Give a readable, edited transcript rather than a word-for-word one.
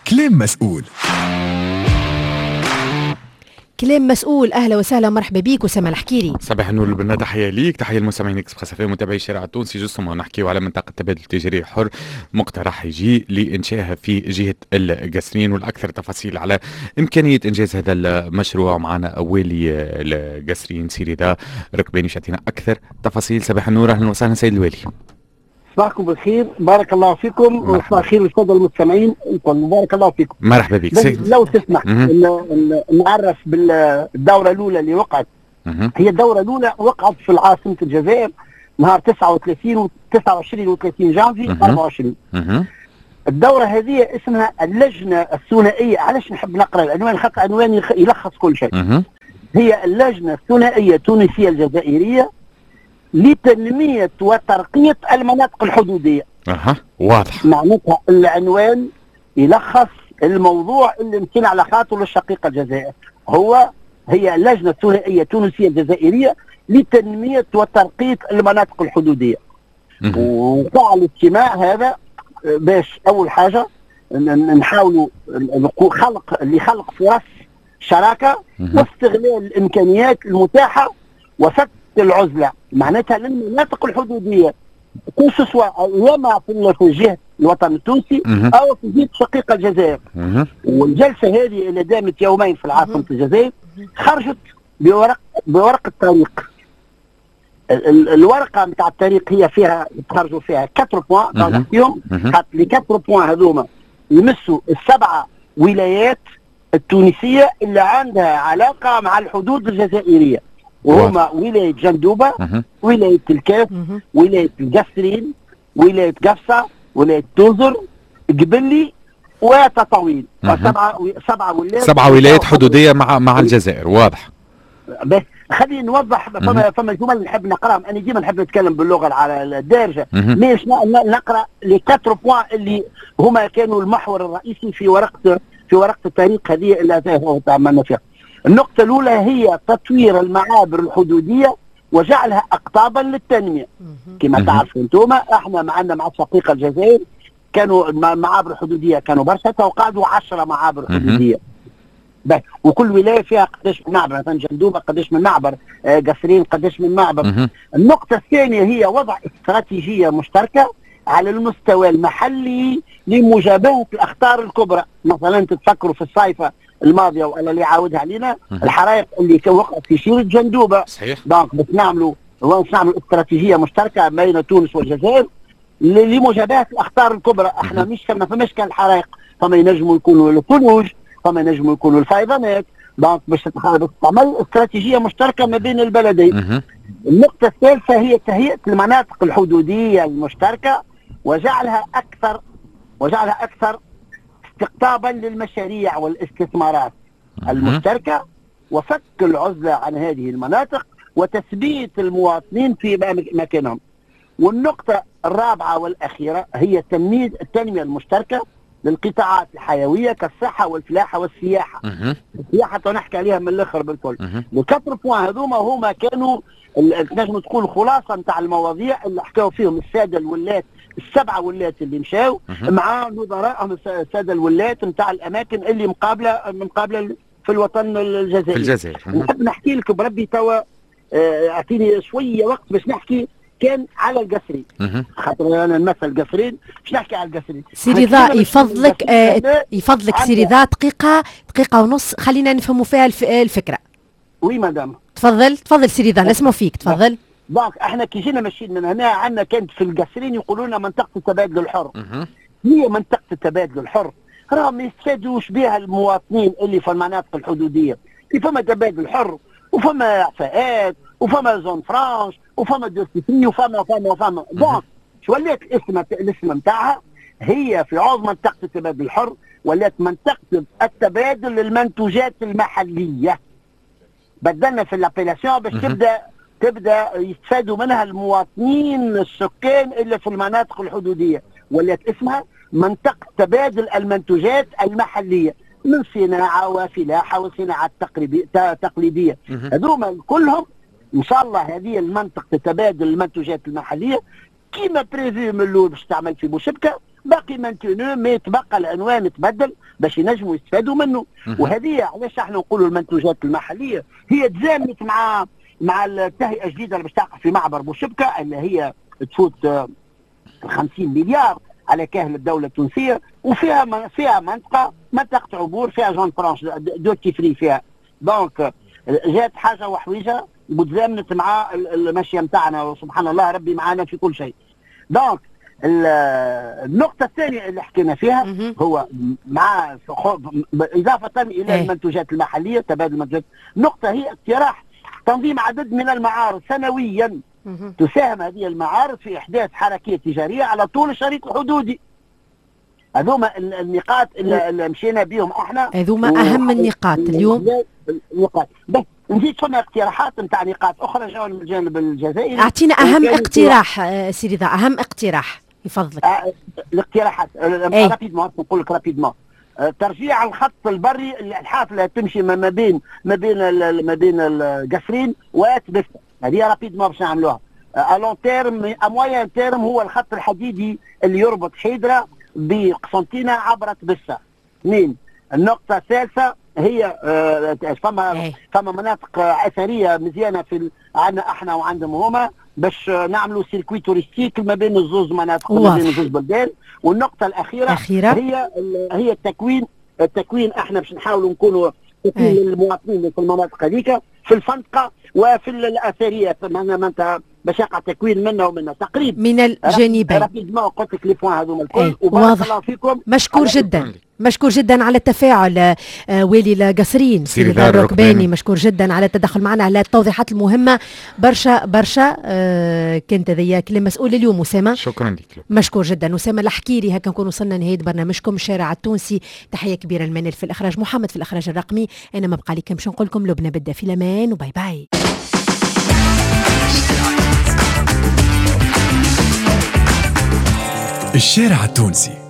كلام مسؤول. كلام مسؤول. اهلا وسهلا مرحبا بيك وسام الحكيري. صباح النور البنا، تحيه ليك، تحيه للمستمعين اكسبريس اف ام متابعي الشارع التونسي. جسم نحكيو على منطقه تبادل تجاري حر مقترح يجي لانشائها في جهه القصرين، والاكثر تفاصيل على امكانيه انجاز هذا المشروع معنا والي القصرين سيري دا ركباني يعطينا اكثر تفاصيل. صباح النور، اهلا وسهلا سيد الوالي. صباحكم بالخير، بارك الله فيكم، وصباح الخير للساده المستمعين الكل، بارك الله فيكم. مرحبا بك سيد. لو تسمح نعرف بالدوره الاولى اللي وقعت. هي الدوره الاولى وقعت في العاصمه الجزائر نهار 29 و30 جانفي 24. الدوره هذه اسمها اللجنه الثنائيه. علاش نحب نقرا العنوان؟ خاطر العنوان يلخص كل شيء. هي اللجنه الثنائيه التونسيه الجزائريه لتنمية وترقية المناطق الحدودية. واضح. معناتها العنوان يلخص الموضوع اللي يمكن على خاطر الشقيقة الجزائر. هي اللجنة الثنائية التونسية الجزائرية لتنمية وترقية المناطق الحدودية. وقع الاجتماع هذا باش أول حاجة نحاولوا خلق فرص شراكة واستغلال الإمكانيات المتاحة وفك العزلة معناتها للمناطق الحدودية سواء يما في جهة الوطن التونسي أو في جهة شقيقة الجزائر. والجلسة هذه اللي دامت يومين في العاصمة الجزائر خرجت بورقة طريق. الورقة نتاع الطريق هي فيها تخرجوا فيها 4 بوان فيهم، لي 4 بوان هذوما يمسوا السبعة ولايات التونسية اللي عندها علاقة مع الحدود الجزائرية، وهما ولاية جندوبة، ولاية الكاف، ولاية القصرين، ولاية قفصة، ولاية توزر، قبلي وتطاوين. سبعة ولايات حدودية مع الجزائر. واضح. بس خليني نوضح، فما جمل نحب نقراهم. انا ديما نحب نتكلم باللغه الدارجه، ليش نقرا لي 4 بوان اللي هما كانوا المحور الرئيسي في ورقه الطريق هذه اللي تعملنا فيها. النقطة الأولى هي تطوير المعابر الحدودية وجعلها أقطابا للتنمية. كما تعرفوا أنتم احنا معنا مع الشقيقة الجزائر كانوا المعابر الحدودية كانوا برشا، توقعوا 10 معابر حدودية. وكل ولاية فيها قداش من معبر، مثلا جندوبة قداش من معبر، قصرين قداش من معبر. النقطة الثانية هي وضع استراتيجية مشتركة على المستوى المحلي لمجابهة الأخطار الكبرى. مثلا تتفكروا في الصيفة الماضيه ولا اللي عاودها علينا الحرائق اللي وقعت في شيرة جندوبه. صحيح. دونك باش نعملوا استراتيجيه مشتركه بين تونس والجزائر لمجابهه الاخطار الكبرى. احنا مش ما فماش كان الحرائق، فما ينجموا يكونوا الثلوج، فما ينجموا يكونوا الفيضانات. دونك باش تعمل استراتيجيه مشتركه ما بين البلدين. النقطه الثالثه هي تهيئه المناطق الحدوديه المشتركه وجعلها اكثر استقطابا للمشاريع والاستثمارات المشتركة وفك العزلة عن هذه المناطق وتثبيت المواطنين في مكانهم. والنقطة الرابعة والأخيرة هي التنمية المشتركة للقطاعات الحيوية كالصحة والفلاحة والسياحة. السياحة نحكي عليها من الآخر بالكل. الكتر بوان هذوما هما كانوا نجم تقول خلاصة نتاع المواضيع اللي حكاوا فيهم السادة الولات، ال7 ولات اللي مشاو مع نظرائهم الساده الولات نتاع الاماكن اللي مقابله في الوطن الجزائري. في الجزائر. نحب نحكي لك بربي توا اعطيني شويه وقت باش نحكي كان على القصرين، خاطر انا نمثل قصرين باش نحكي على القصرين. سيدي ضا يفضلك سيدي ضا دقيقه ونص خلينا نفهموا فيها الفكره. وي مدام. تفضل سيدي ضا نسمعوا فيك. تفضل. دونك احنا كي جينا ماشيين من هنا عندنا كانت في القصرين يقولوا لنا منطقه التبادل الحر. هي منطقه التبادل الحر راه ما يستفادوش بها المواطنين اللي في المناطق الحدوديه. في فما تبادل حر وفما اعفاءات وفما زون فرانش وفما دوستي وفما دونك شو ولات الاسم نتاعها هي في عوض منطقه التبادل الحر ولات منطقه التبادل للمنتوجات المحليه. بدلنا في الابيلاسيون باش تبدا يستفادوا منها المواطنين السكان اللي في المناطق الحدوديه، ولات اسمها منطقه تبادل المنتوجات المحليه من صناعه وفلاحه وصناعات تقليديه. هذوما كلهم ان شاء الله هذه المنطقه تبادل المنتوجات المحليه كيما بريفي من الاول باش تعمل في بوشبكه باقي مانتونو، ما يتبقى العنوان تبدل باش ينجموا يستفادوا منه. وهذه علاش احنا نقولوا المنتوجات المحليه هي تزامنت مع التهيئه الجديده اللي باش تقع في معبر بوشبكه، اللي هي تفوت 50 مليار على كاهل الدوله التونسيه، وفيها منطقه عبور، فيها جون فرانش دوتي فري فيها. دونك جات حاجه وحويجه وتزامنت مع المشيه نتاعنا، وسبحان الله ربي معنا في كل شيء. دونك النقطة الثانية اللي حكينا فيها هو مع إضافة إلى المنتوجات المحلية تبادل المنتوجات، نقطة هي اقتراح تنظيم عدد من المعارض سنويا تساهم هذه المعارض في إحداث حركية تجارية على طول الشريط الحدودي. هذوما النقاط اللي مشينا بهم احنا، هذوما أهم النقاط اليوم. النقاط بس نزيد فما اقتراحات نتاع نقاط أخرى جاوا من الجانب الجزائري. أعطينا أهم اقتراح سيدي رضا، أهم اقتراح يفضلك. الاقتراحات رابيدمون، نقول لك رابيدمون. ترجيع الخط البري الحافله تمشي ما بين القصرين واتبسه، هذه رابيدمون باش نعملوها. الون تيرم امويان تيرم هو الخط الحديدي اللي يربط حيدره بقسنطينه عبر تبسه. اثنين، النقطه الثالثه هي فما مناطق اثريه مزيانه في عندنا احنا وعندهم هما، باش نعملوا سيركوي توريستيك ما بين الزوز مناطق ما بين الزوز بلدان. والنقطة الأخيرة هي التكوين احنا باش نحاولوا نكونوا تكوين للمواطنين في المناطق هذيك في الفندقة وفي الأثرية، باش يقع تكوين منا ومنا تقريبا من الجانبين. رابيدمون قلت لك لي بوان هذوما الكل. وبارك الله فيكم، مشكور جدا على التفاعل. والي القصرين سيدي دار الركباني، مشكور جدا على التدخل معنا، على التوضيحات المهمة برشا. كانت هذه كلمة مسؤول اليوم أسامة، شكرا لك. مشكور جدا أسامة الحكيري. هكا نكون وصلنا نهاية برنامجكم الشارع التونسي. تحية كبيرة المنال في الإخراج، محمد في الإخراج الرقمي. أنا ما بقى لي كم باش نقول لكم لبنى بدأ في الأمان، وباي باي. الشارع التونسي.